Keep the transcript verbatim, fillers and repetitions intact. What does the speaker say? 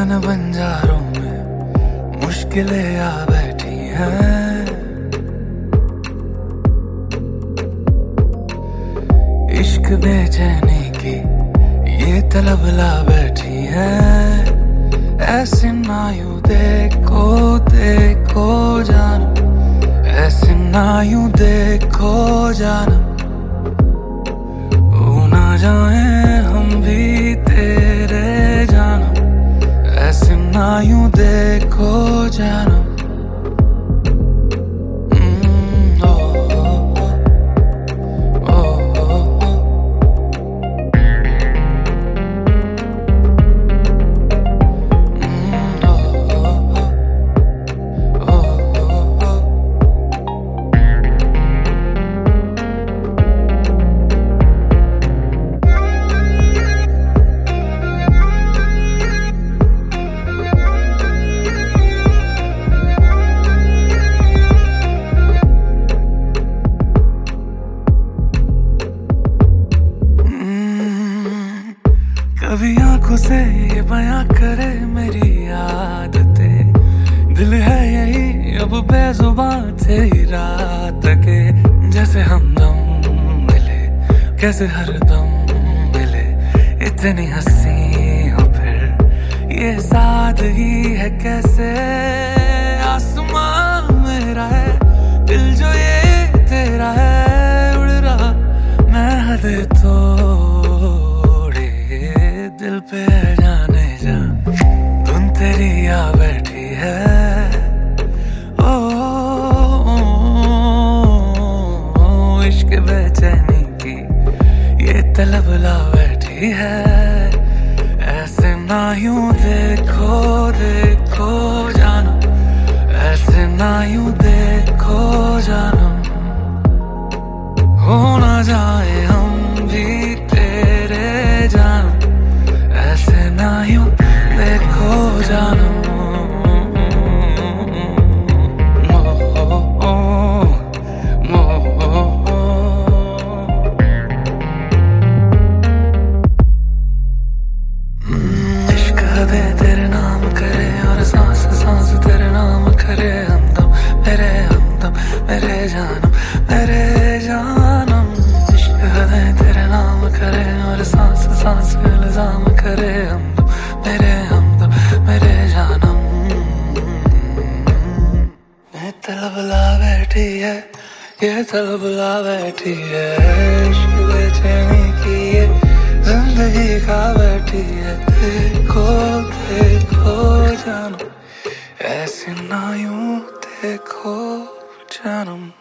इन बंजारों में मुश्किलें आ बैठी हैं। इश्क बेचैनी की ये तलब ला बैठी है। ऐसे ना यूं देखो देखो जानम, ऐसे ना यूं देखो जानम, हो ना जाए हम भी तेरे जानम, ऐसे ना यूं देखो जानम। कभी आंखों से ये बयां करे मेरी आदतें, दिल है यही अब बेजुबान तेरी रात के। जैसे हमदम मिले कैसे हरदम मिले, इतनी हंसी हो फिर ये सादगी है कैसे। आसमां मेरा है दिल जो ये तेरा है, उड़ रहा मैं हद तो दिल पे जाने जा धुन तेरी आ बैठी है। ओ, ओ, ओ, ओ इश्क बेचैनी की ये तलब ला बैठी है। ऐसे ना यूं देखो देखो जानम, ऐसे ना यूं देखो जानम, हो ना जाए हम भी तेरे जानम, ऐसे ना यूं देखो जानम। इश्क दे तेरे नाम करे और सांस सांस तेरे नाम करे, हमदम मेरे हमदम मेरे जानम मेरे जानम। इश्क दे तेरे नाम करे और सांस सांस इल्जाम करे, हमदम मेरे हमदम मेरे जानम। ये तलब ला बैठी है, ये तलब ला बैठी है। इश्क बेचैनी की ये जिंदगी खा बैठी है। देखो देखो जानम, ऐसे ना यूं देखो जानम।